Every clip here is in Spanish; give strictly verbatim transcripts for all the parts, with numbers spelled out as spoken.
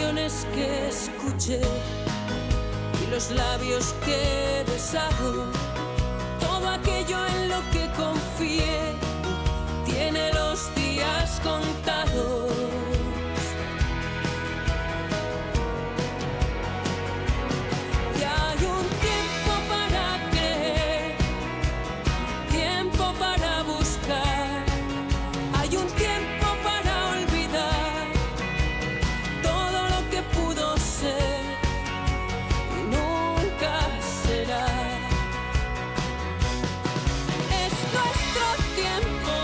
canciones que escuché y los labios que he besado, todo aquello en lo que confié, tiene los días contados. Y hay un tiempo para creer, tiempo para buscar, hay un tiempo para olvidar todo lo que pudo ser y nunca será. Es nuestro tiempo.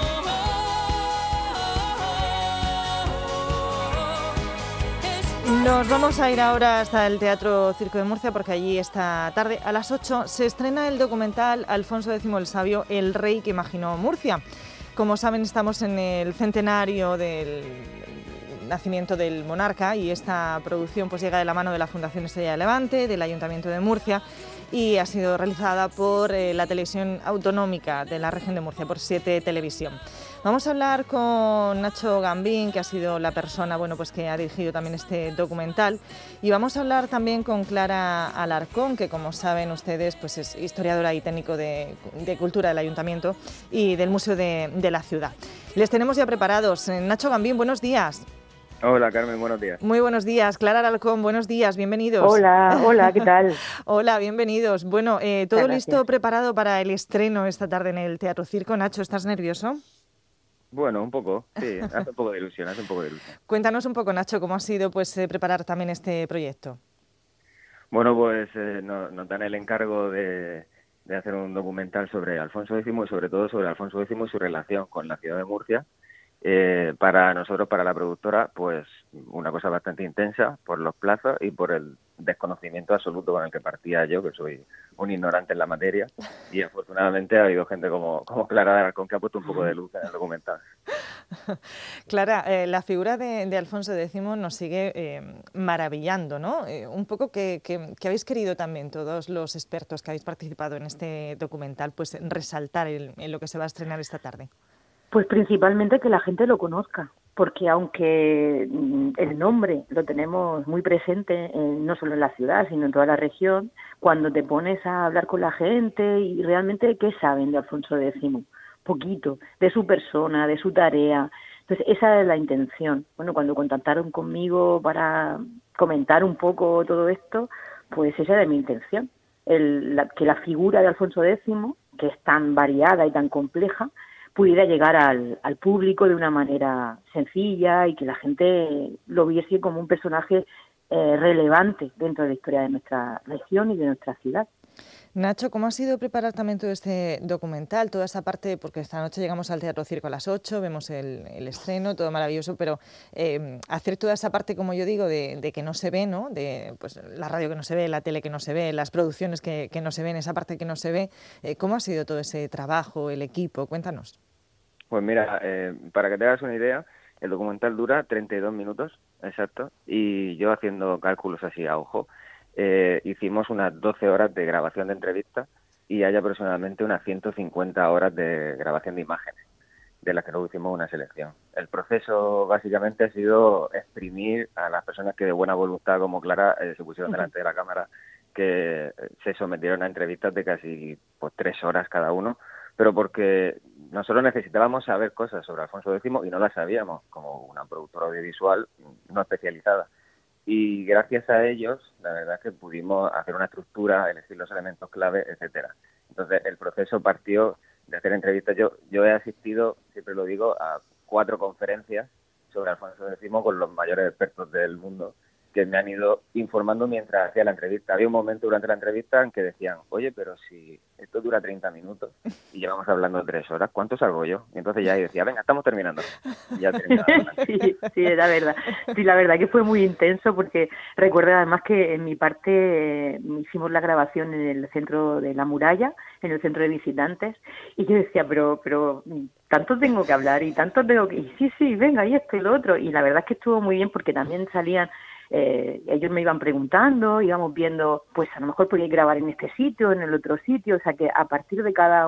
Nos vamos a ir ahora hasta el Teatro Circo de Murcia porque allí esta tarde a las ocho se estrena el documental Alfonso X el Sabio, el rey que imaginó Murcia. Como saben, estamos en el centenario del nacimiento del monarca y esta producción pues llega de la mano de la Fundación Estrella de Levante, del Ayuntamiento de Murcia, y ha sido realizada por eh, la televisión autonómica de la región de Murcia, por Siete Televisión. Vamos a hablar con Nacho Gambín, que ha sido la persona bueno, pues que ha dirigido también este documental, y vamos a hablar también con Clara Alarcón, que como saben ustedes pues es historiadora y técnico de, de cultura del Ayuntamiento y del Museo de, de la Ciudad. Les tenemos ya preparados. Nacho Gambín, buenos días. Hola Carmen, buenos días. Muy buenos días. Clara Alarcón, buenos días, bienvenidos. Hola, hola, ¿qué tal? Hola, bienvenidos. Bueno, eh, todo listo, preparado para el estreno esta tarde en el Teatro Circo. Nacho, ¿estás nervioso? Bueno, un poco, sí, hace un poco de ilusión, hace un poco de ilusión. Cuéntanos un poco, Nacho, cómo ha sido pues eh, preparar también este proyecto. Bueno, pues eh, nos, nos dan el encargo de, de hacer un documental sobre Alfonso X y sobre todo sobre Alfonso X y su relación con la ciudad de Murcia. Eh, para nosotros, para la productora, pues una cosa bastante intensa por los plazos y por el desconocimiento absoluto con el que partía yo, que soy un ignorante en la materia, y afortunadamente ha habido gente como, como Clara Alarcón que ha puesto un poco de luz en el documental. Clara, eh, la figura de, de Alfonso X nos sigue eh, maravillando, ¿no? Eh, un poco que, que, que habéis querido también todos los expertos que habéis participado en este documental, pues resaltar el, en lo que se va a estrenar esta tarde. Pues principalmente que la gente lo conozca, porque aunque el nombre lo tenemos muy presente, eh, no solo en la ciudad, sino en toda la región, cuando te pones a hablar con la gente y realmente, ¿qué saben de Alfonso X? Poquito, de su persona, de su tarea. Entonces, esa es la intención. Bueno, cuando contactaron conmigo para comentar un poco todo esto, pues esa era mi intención, el, la, que la figura de Alfonso X, que es tan variada y tan compleja, pudiera llegar al, al público de una manera sencilla y que la gente lo viese como un personaje eh, relevante dentro de la historia de nuestra región y de nuestra ciudad. Nacho, ¿cómo ha sido preparar también todo este documental, toda esa parte? Porque esta noche llegamos al Teatro Circo a las ocho, vemos el, el estreno, todo maravilloso, pero eh, hacer toda esa parte, como yo digo, de, de que no se ve, ¿no? De pues, la radio que no se ve, la tele que no se ve, las producciones que, que no se ven, esa parte que no se ve, eh, ¿cómo ha sido todo ese trabajo, el equipo? Cuéntanos. Pues mira, eh, para que te hagas una idea, el documental dura treinta y dos minutos, exacto, y yo haciendo cálculos así a ojo, eh, hicimos unas doce horas de grabación de entrevistas y hay aproximadamente unas ciento cincuenta horas de grabación de imágenes, de las que luego hicimos una selección. El proceso básicamente ha sido exprimir a las personas que de buena voluntad, como Clara, eh, se pusieron delante de la cámara, que se sometieron a entrevistas de casi pues, tres horas cada uno, pero porque nosotros necesitábamos saber cosas sobre Alfonso X y no las sabíamos, como una productora audiovisual no especializada. Y gracias a ellos, la verdad es que pudimos hacer una estructura, elegir los elementos clave, etcétera. Entonces, el proceso partió de hacer entrevistas. Yo, yo he asistido, siempre lo digo, a cuatro conferencias sobre Alfonso X con los mayores expertos del mundo, que me han ido informando mientras hacía la entrevista. Había un momento durante la entrevista en que decían, oye, pero si esto dura treinta minutos y llevamos hablando tres horas, ¿cuánto salgo yo? Y entonces ya decía, venga, estamos terminando. Y ya terminaba. Sí, sí, la verdad. Sí, la verdad que fue muy intenso porque recuerdo además que en mi parte eh, hicimos la grabación en el centro de la muralla, en el centro de visitantes, y yo decía, pero, pero tanto tengo que hablar y tanto tengo que... Y sí, sí, venga, y esto y lo otro. Y la verdad es que estuvo muy bien porque también salían... Eh, ellos me iban preguntando, íbamos viendo, pues a lo mejor podíais grabar en este sitio, en el otro sitio, o sea que a partir de cada una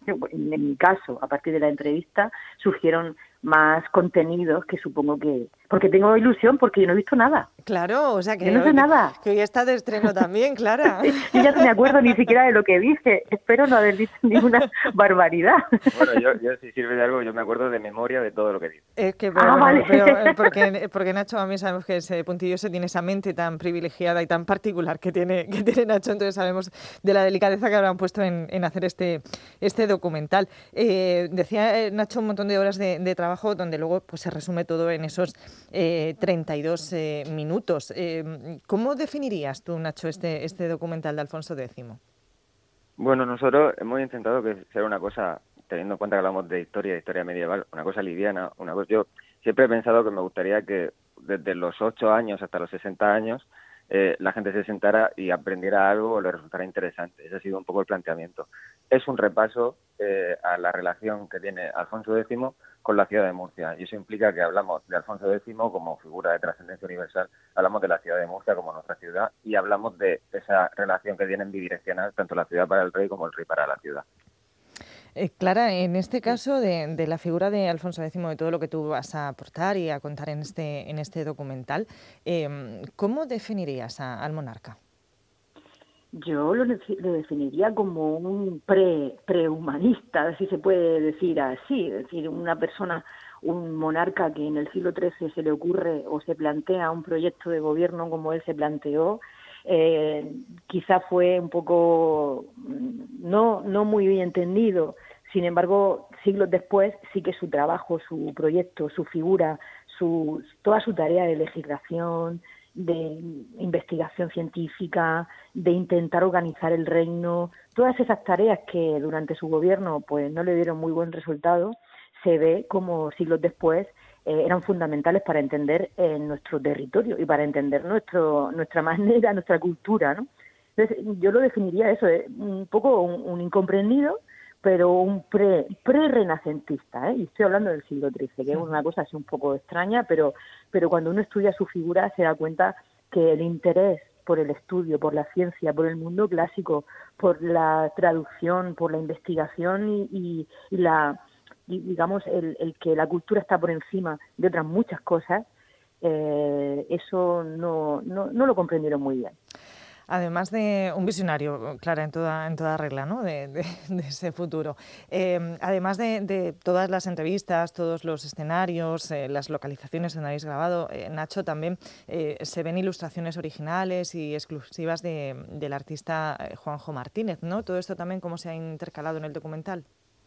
en mi caso, a partir de la entrevista, surgieron más contenidos que supongo que... Porque tengo ilusión, porque yo no he visto nada. Claro, o sea que... Yo no sé que, nada. Que hoy está de estreno también, Clara. Yo ya no me acuerdo ni siquiera de lo que dije. Espero no haber dicho ninguna barbaridad. Bueno, yo, yo si sirve de algo, yo me acuerdo de memoria de todo lo que dije. Es que, pero, ah, bueno, vale. pero porque, porque Nacho, a mí sabemos que ese puntilloso tiene esa mente tan privilegiada y tan particular que tiene, que tiene Nacho, entonces sabemos de la delicadeza que habrán puesto en, en hacer este, este documental. Eh, decía eh, Nacho un montón de horas de, de trabajo donde luego pues se resume todo en esos eh, treinta y dos eh, minutos. Eh, ¿Cómo definirías tú, Nacho, este, este documental de Alfonso X? Bueno, nosotros hemos intentado que sea una cosa, teniendo en cuenta que hablamos de historia, de historia medieval, una cosa liviana, una cosa. Yo siempre he pensado que me gustaría que desde los ocho años hasta los sesenta años eh, la gente se sentara y aprendiera algo o le resultara interesante. Ese ha sido un poco el planteamiento. Es un repaso eh, a la relación que tiene Alfonso X con la ciudad de Murcia, y eso implica que hablamos de Alfonso X como figura de trascendencia universal, hablamos de la ciudad de Murcia como nuestra ciudad y hablamos de esa relación que tienen bidireccional, tanto la ciudad para el rey como el rey para la ciudad. Eh, Clara, en este caso de, de la figura de Alfonso X, de todo lo que tú vas a aportar y a contar en este, en este documental, eh, ¿cómo definirías a, al monarca? Yo lo, lo definiría como un pre, prehumanista, si se puede decir así, es decir, una persona, un monarca que en el siglo trece se le ocurre o se plantea un proyecto de gobierno como él se planteó. Eh, quizá fue un poco no, no muy bien entendido, sin embargo, siglos después sí que su trabajo, su proyecto, su figura, su, toda su tarea de legislación, de investigación científica, de intentar organizar el reino, todas esas tareas que durante su gobierno pues no le dieron muy buen resultado, se ve como siglos después eh, eran fundamentales para entender eh, nuestro territorio y para entender nuestro nuestra manera, nuestra cultura, ¿no? Entonces, yo lo definiría eso, eh, un poco un, un incomprendido, pero un pre, pre-renacentista, ¿eh? Y estoy hablando del siglo trece, que es una cosa así un poco extraña, pero, pero cuando uno estudia su figura se da cuenta que el interés por el estudio, por la ciencia, por el mundo clásico, por la traducción, por la investigación y, y, y la y digamos el, el que la cultura está por encima de otras muchas cosas, eh, eso no, no, no lo comprendieron muy bien. Además de un visionario, Clara, en toda, en toda regla, ¿no? de, de, de ese futuro. Eh, además de, de todas las entrevistas, todos los escenarios, eh, las localizaciones donde habéis grabado, eh, Nacho, también eh, se ven ilustraciones originales y exclusivas de, del artista Juanjo Martínez, ¿no? Todo esto también, ¿cómo se ha intercalado en el documental?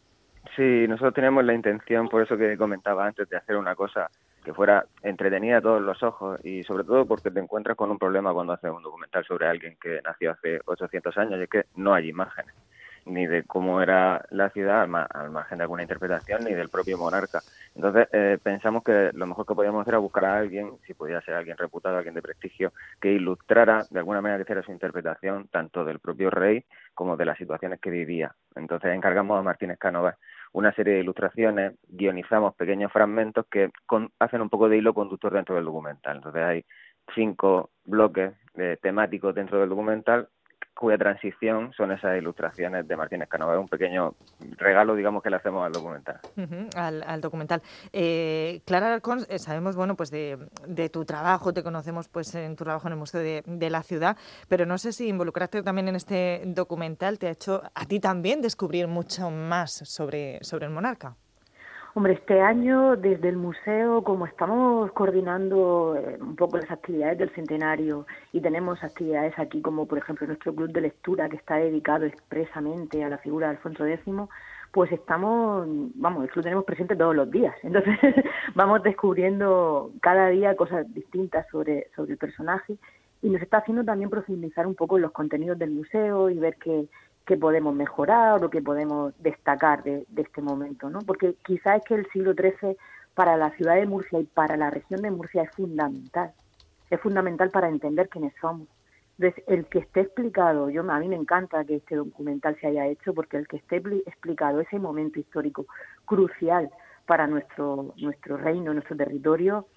Sí, nosotros tenemos la intención, por eso que comentaba antes, de hacer una cosa que fuera entretenida a todos los ojos, y sobre todo porque te encuentras con un problema cuando haces un documental sobre alguien que nació hace ochocientos años, y es que no hay imágenes, ni de cómo era la ciudad al, al margen de alguna interpretación, ni del propio monarca. Entonces eh, pensamos que lo mejor que podíamos hacer era buscar a alguien, si podía ser alguien reputado, alguien de prestigio, que ilustrara de alguna manera, que hiciera su interpretación tanto del propio rey como de las situaciones que vivía. Entonces encargamos a Martínez Cánovas una serie de ilustraciones, guionizamos pequeños fragmentos que con, hacen un poco de hilo conductor dentro del documental. Entonces hay cinco bloques eh, temáticos dentro del documental, cuya transición son esas ilustraciones de Martínez Cánovas. Es un pequeño regalo, digamos, que le hacemos al documental. Uh-huh, al, al documental. Eh, Clara Alarcón, eh, sabemos, bueno, pues de, de tu trabajo, te conocemos pues en tu trabajo en el Museo de, de la Ciudad, pero no sé si involucrarte también en este documental te ha hecho a ti también descubrir mucho más sobre, sobre el monarca. Hombre, este año desde el museo, como estamos coordinando eh, un poco las actividades del centenario y tenemos actividades aquí como por ejemplo nuestro club de lectura que está dedicado expresamente a la figura de Alfonso X, pues estamos, vamos, el club tenemos presente todos los días, entonces vamos descubriendo cada día cosas distintas sobre, sobre el personaje, y nos está haciendo también profundizar un poco en los contenidos del museo y ver que que podemos mejorar o que podemos destacar de, de este momento, ¿no? Porque quizás es que el siglo trece para la ciudad de Murcia y para la región de Murcia es fundamental, es fundamental para entender quiénes somos. Entonces, el que esté explicado, yo a mí me encanta que este documental se haya hecho, porque el que esté explicado ese momento histórico crucial para nuestro nuestro reino, nuestro territorio,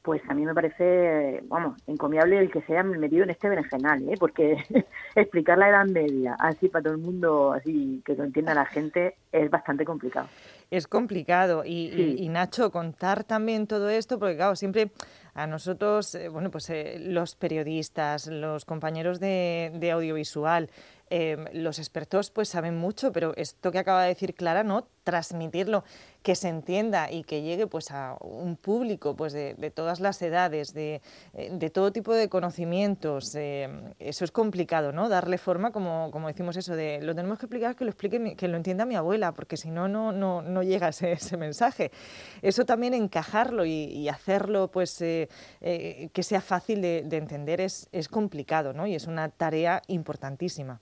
pues a mí me parece, vamos, encomiable el que se hayan metido en este berenjenal, ¿eh? Porque explicar la Edad Media así para todo el mundo, así que lo entienda la gente, es bastante complicado. Es complicado y, Sí. y, y Nacho, contar también todo esto, porque claro, siempre a nosotros, eh, bueno, pues eh, los periodistas, los compañeros de, de audiovisual, eh, los expertos pues saben mucho, pero esto que acaba de decir Clara, ¿no? Transmitirlo, que se entienda y que llegue pues a un público pues de, de todas las edades, de, de todo tipo de conocimientos, eh, eso es complicado, ¿no? Darle forma, como, como decimos eso, de lo tenemos que explicar, que lo explique, mi, que lo entienda mi abuela, porque si no, no, no, no llega ese, ese mensaje. Eso también encajarlo y, y hacerlo pues eh, eh, que sea fácil de, de entender es, es complicado, ¿no? Y es una tarea importantísima.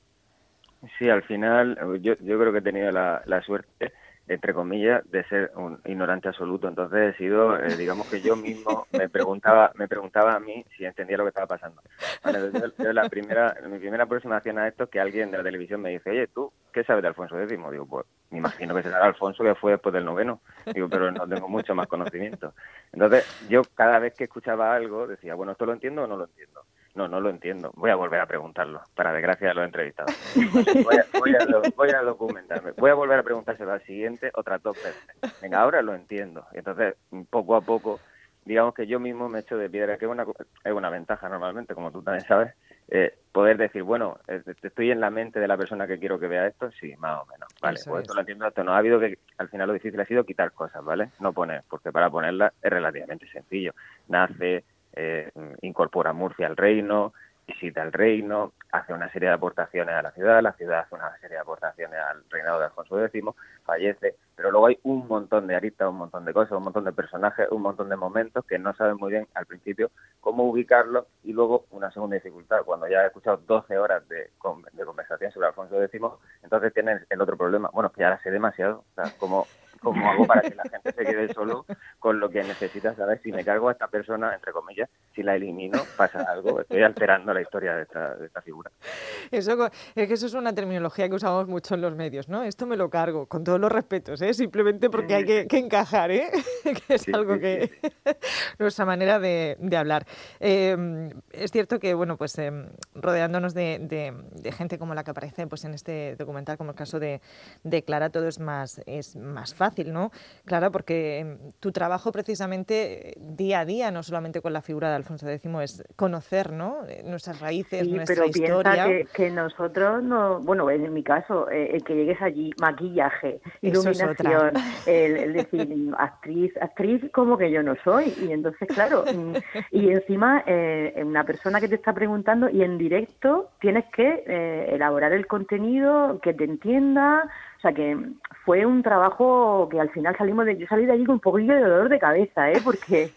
Sí, al final yo, yo creo que he tenido la, la suerte, entre comillas, de ser un ignorante absoluto. Entonces he sido, eh, digamos que yo mismo me preguntaba me preguntaba a mí si entendía lo que estaba pasando. Vale, yo, yo la primera, mi primera aproximación a esto es que alguien de la televisión me dice, oye, ¿tú qué sabes de Alfonso X? Digo, pues me imagino que será Alfonso, que fue después del noveno. Digo, pero no tengo mucho más conocimiento. Entonces yo cada vez que escuchaba algo decía, bueno, ¿esto lo entiendo o no lo entiendo? No, no lo entiendo. Voy a volver a preguntarlo, para desgracia de los entrevistados. Voy a, voy, a, voy a documentarme. Voy a volver a preguntárselo al siguiente otras dos veces. Venga, ahora lo entiendo. Y entonces, poco a poco, digamos que yo mismo me echo de piedra, que es una, es una ventaja normalmente, como tú también sabes, eh, poder decir, bueno, estoy en la mente de la persona que quiero que vea esto, sí, más o menos. Vale, Eso pues es. esto lo entiendo, esto no. Ha habido que, al final lo difícil ha sido quitar cosas, ¿vale? No poner, porque para ponerlas es relativamente sencillo. Nace... Eh, incorpora Murcia al reino, visita el reino, hace una serie de aportaciones a la ciudad, la ciudad hace una serie de aportaciones al reinado de Alfonso X, fallece, pero luego hay un montón de aristas, un montón de cosas, un montón de personajes, un montón de momentos que no saben muy bien al principio cómo ubicarlos, y luego una segunda dificultad, cuando ya he escuchado doce horas de, de conversación sobre Alfonso X, entonces tienes el otro problema, bueno, que ya la sé demasiado, o sea, como... ¿Cómo hago para que la gente se quede solo con lo que necesita saber? Si me cargo a esta persona, entre comillas, si la elimino, pasa algo. Estoy alterando la historia de esta, de esta figura. Eso es que eso es una terminología que usamos mucho en los medios, ¿no? Esto me lo cargo, con todos los respetos, ¿eh? Simplemente porque hay que, que encajar, ¿eh? Que es Sí, algo sí, que... sí, sí. nuestra manera de, de hablar. Eh, es cierto que, bueno, pues eh, rodeándonos de, de, de gente como la que aparece pues, en este documental, como el caso de, de Clara, todo es más, es más fácil. Fácil, ¿no? Clara, porque tu trabajo precisamente día a día, no solamente con la figura de Alfonso X, es conocer, ¿no? Nuestras raíces, sí, nuestra pero historia. Piensa que, que nosotros no, bueno, en mi caso, eh, el que llegues allí, maquillaje, Eso iluminación, es el, el decir actriz, actriz como que yo no soy, y entonces claro, y encima eh, una persona que te está preguntando y en directo tienes que eh, elaborar el contenido, que te entienda. O sea que fue un trabajo que al final salimos de, yo salí de allí con un poquillo de dolor de cabeza, ¿eh? Porque,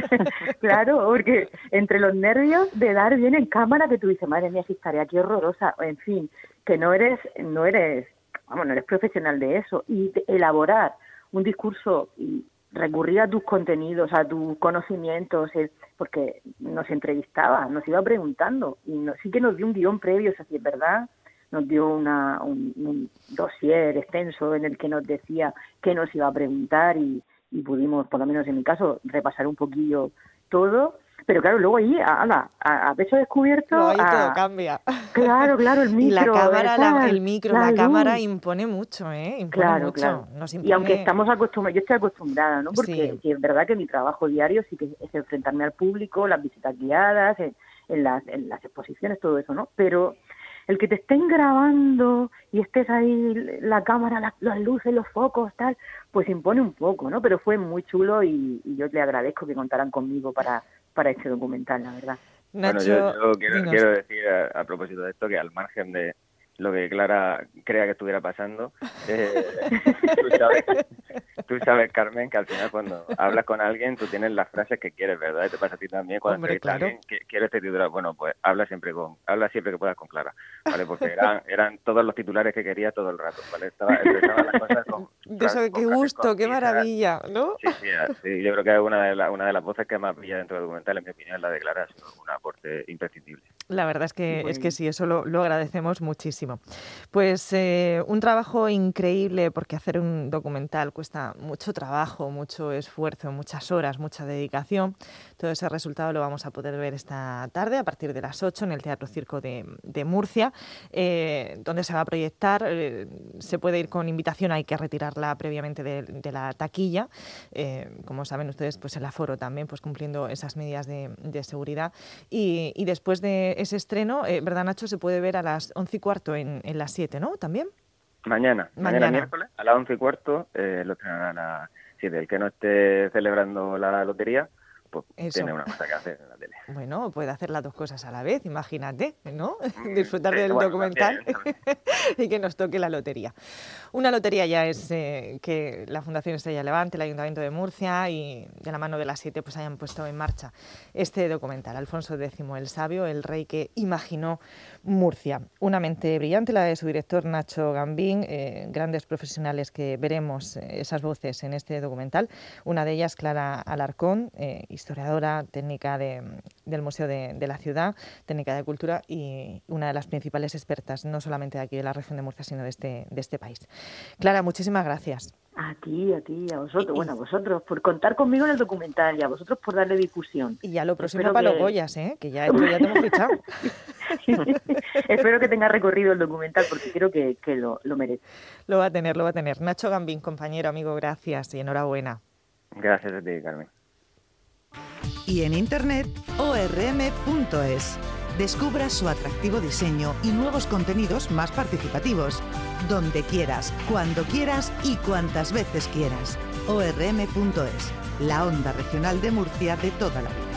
claro, porque entre los nervios de dar bien en cámara que tú dices, madre mía, si estaría aquí horrorosa, en fin, que no eres, no eres, vamos, no eres profesional de eso, y elaborar un discurso y recurrir a tus contenidos, a tus conocimientos, eh, porque nos entrevistaba, nos iba preguntando, y no, sí que nos dio un guión previo, o sea, si es verdad, nos dio una, un, un dossier extenso en el que nos decía qué nos iba a preguntar y, y pudimos, por lo menos en mi caso, repasar un poquillo todo. Pero claro, luego ahí, a, a, a pecho descubierto... No, ahí a, todo cambia. Claro, claro, el micro... Y la cámara, la, el micro, la, la cámara impone mucho, ¿eh? Impone claro, mucho. claro. Nos impone... Y aunque estamos acostumbrados, yo estoy acostumbrada, ¿no? Porque sí. sí, es verdad que mi trabajo diario sí que es enfrentarme al público, las visitas guiadas, en, en, las, en las exposiciones, todo eso, ¿no? Pero... el que te estén grabando y estés ahí, la cámara, la, las luces, los focos, tal, pues impone un poco, ¿no? Pero fue muy chulo y, y yo le agradezco que contaran conmigo para, para este documental, la verdad. Nacho, bueno, yo, yo quiero, quiero decir a, a propósito de esto que al margen de lo que Clara crea que estuviera pasando, eh, tú, sabes, tú sabes, Carmen, que al final cuando hablas con alguien tú tienes las frases que quieres, ¿verdad? Y te pasa a ti también cuando Hombre, entrevistas claro. a alguien que quiere este titular. Bueno, pues habla siempre con, habla siempre que puedas con Clara, ¿vale? Porque eran, eran todos los titulares que quería todo el rato, ¿vale? Estaba, expresaba las cosas con, de eso, qué gusto, qué maravilla, ¿no? Sí, sí, sí, yo creo que una de, la, una de las voces que más brilla dentro del documental, en mi opinión, es la de Clara, es un aporte imprescindible. La verdad es que, es que sí, eso lo, lo agradecemos muchísimo. Pues eh, un trabajo increíble, porque hacer un documental cuesta mucho trabajo, mucho esfuerzo, muchas horas, mucha dedicación. Todo ese resultado lo vamos a poder ver esta tarde a partir de las ocho en el Teatro Circo de, de Murcia, eh, donde se va a proyectar. Eh, se puede ir con invitación, hay que retirarla previamente de, de la taquilla. Eh, como saben ustedes, pues el aforo también, pues cumpliendo esas medidas de, de seguridad. Y, y después de ese estreno, eh, ¿verdad, Nacho? Se puede ver a las once y cuarto en, en las siete, ¿no? ¿También? Mañana, mañana, mañana miércoles, a las once y cuarto, eh, lo estrenarán a las siete. El que no esté celebrando la lotería, pues Eso. tiene una cosa que hacer en la tele. Bueno, puede hacer las dos cosas a la vez, imagínate, ¿no? Disfrutar sí, del bueno, documental también, también. y que nos toque la lotería. Una lotería ya es eh, que la Fundación Estrella Levante, el Ayuntamiento de Murcia y de la mano de las siete pues hayan puesto en marcha este documental, Alfonso X el Sabio, el rey que imaginó Murcia. Una mente brillante, la de su director Nacho Gambín, eh, grandes profesionales que veremos eh, esas voces en este documental. Una de ellas, Clara Alarcón, eh, historiadora, técnica de, del Museo de, de la Ciudad, técnica de cultura y una de las principales expertas, no solamente de aquí de la región de Murcia, sino de este, de este país. Clara, muchísimas gracias. A ti, a ti, a vosotros, bueno, a vosotros por contar conmigo en el documental y a vosotros por darle difusión. Y ya lo próximo Espero para que... los Goyas, ¿eh? Que ya, esto ya te hemos fichado. Espero que tenga recorrido el documental porque creo que, que lo, lo merece. Lo va a tener, lo va a tener. Nacho Gambín, compañero, amigo, gracias y enhorabuena. Gracias a ti, Carmen. Y en internet, o r m punto es. Descubra su atractivo diseño y nuevos contenidos más participativos. Donde quieras, cuando quieras y cuantas veces quieras. o r m punto es, la onda regional de Murcia de toda la vida.